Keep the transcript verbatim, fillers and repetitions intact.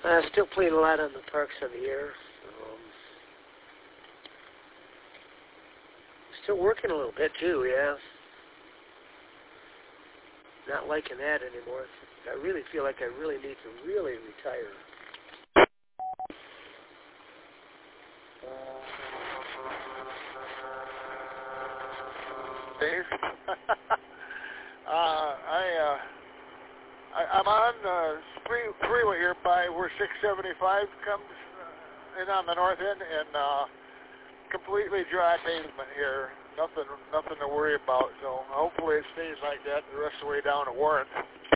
Uh, still playing a lot on the Parks on the Air. Um, still working a little bit too, yeah. Not liking that anymore. I really feel like I really need to really retire. Dave, uh, I, uh, I, I'm on the free, freeway here by where six seventy-five comes uh, in on the north end, and uh, completely dry pavement here. Nothing, nothing to worry about. So hopefully it stays like that the rest of the way down to Warren.